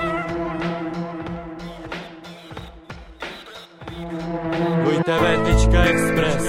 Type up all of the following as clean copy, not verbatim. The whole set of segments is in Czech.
Express.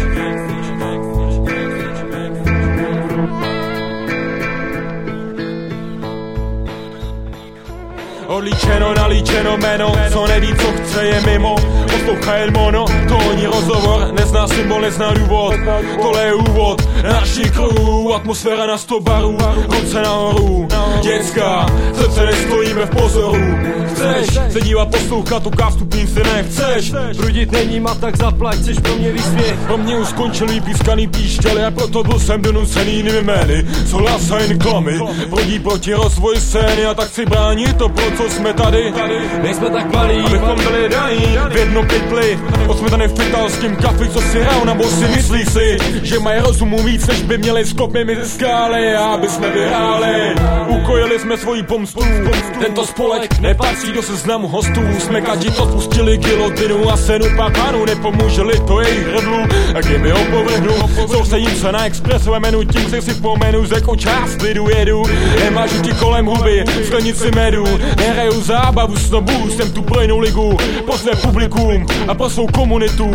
Odlíčeno, nalíčeno jméno, co neví, co chce, je mimo. Poslouchá jen mono, to není rozhovor, nezná symbol, nezná důvod. Tohle je úvod na naší crew, atmosféra na 100 barů, ruce nahoru. Dětská, srdce nestojíme v pozoru. Chceš se dívat, poslouchat, ukázku písně nechceš. Prudit není a tak zaplať, chceš pro mě vysvět. Pro mě už skončil pískaný píšťaly a proto byl jsem donucený jinými jmény. Co hlas a jen klamy, prodí proti rozvoji scény a tak si bránit to, pro co jsme tady. Nejsme tak malí, abychom byli daní v jedno pytli. Jsme tady v italském kafi, co si hrál, nebo si myslí si, že mají rozumu víc, než by měli skopy mi ze skály, aby jsme vyhráli. Ukojili jsme svoji pomstu, tento spolek nepatří do seznamu hostů. Jsme kadži odpustili gilotinu a senu pánu, nepomůže-li to jejich hrdlu, a kdyby ho povrhnu. Soustředím se na expresové menu, tím si vzpomenu, z jakou část lidu jedu. Nemážu ti kolem huby, sklenici medu, nehraju zábavu snobů, jsem tu pro jinou ligu, pro své publikum a pro svou komunitu.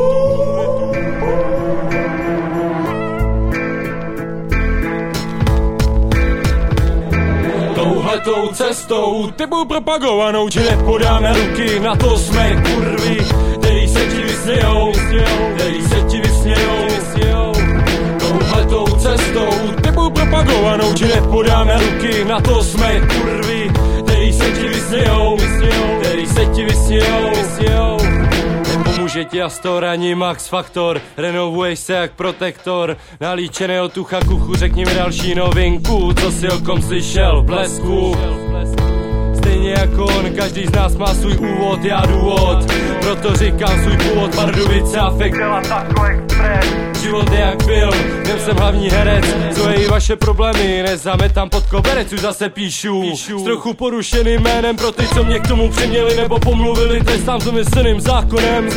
Touhletou cestou, tebou propagovanou, ti nepodáme ruky, na to jsme kurvy, který se ti vysmějou, který se ti vysmějou. Touhletou cestou, tebou propagovanou, ti nepodáme ruky, na to jsme kurvy, který se ti vysmějou, který se ti vysmějou. Nepomůže ti Astor ani Max Factor, renovuješ se jak protektor. Nalíčeného tucha kuchu, řekni mi další novinku, co si o kom slyšel v Blesku. Stejně jako on, každý z nás má svůj úvod, já důvod, proto říkám svůj původ, Pardubice a Fek byla tako express. Život je jak film, jen jsem hlavní herec, co je i vaše problémy, nezametám pod koberec, už zase píšu. S trochu porušeným jménem pro ty, co mě k tomu přiměli nebo pomluvili, trestám to mysleným zákonem.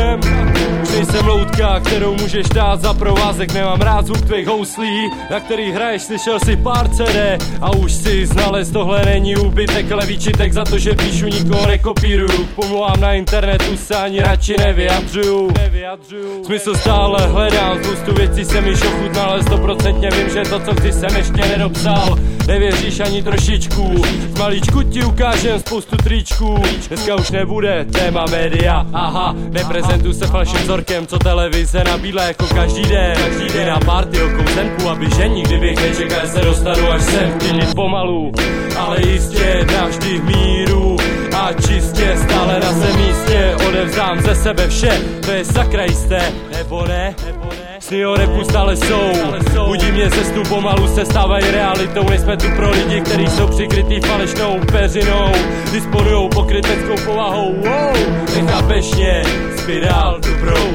Už nejsem loutka, kterou můžeš dát za provázek, nemám rád zvuk tvých houslí, na který hraješ, slyšel si pár CD a už si znalec, tohle není úbytek, ale výčitek za to, že píšu, nikoho nekopíruju, pomluvám na internetu, se ani radši nevyjadřuju. Smysl stále hledám, spoustu věcí jsem již ochutnal, ale 100% vím, že to, co chci, jsem ještě nedopsal. Nevěříš ani trošičku, z malíčku ti ukážem spoustu tričků. Dneska už nebude téma média, aha, neprezentuju se falším vzorkem, co televize nabídla jako každý den. Jdi na party o kouzenku, aby žení, kdybych nečekal, se dostanu až sem, klidně pomalu, ale jistě navždy v míru a čistě, stále na svém místě, odevzdám ze sebe vše, to je sakra jisté, nebo ne? Sny o repu stále jsou, budí mě ze snu, pomalu se stávají realitou. Nejsme tu pro lidi, kteří jsou přikrytý falešnou peřinou, disponujou pokryteckou povahou, nechápeš mě, spirál dobrou.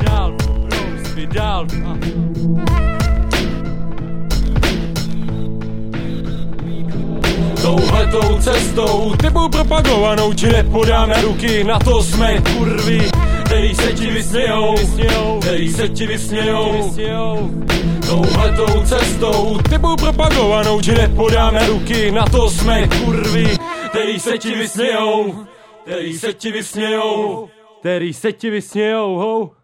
Touhletou cestou, tebou propagovanou, ti nepodáme ruky, na to jsme kurvy, který se ti vysmějou, který se ti vysmějou. Touhletou cestou, tebou propagovanou, ti nepodáme ruky, na to jsme kurvy, který se ti vysmějou, který se ti vysmějou, který se ti vysmějou,